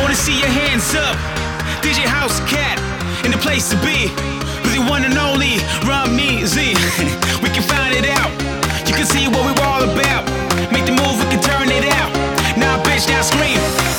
wanna see your hands up. DJ House Cat in the place to be. With the one and only Rami Z. We can find it out. You can see what we're all about. Make the move, we can turn it out. Now bitch, now scream.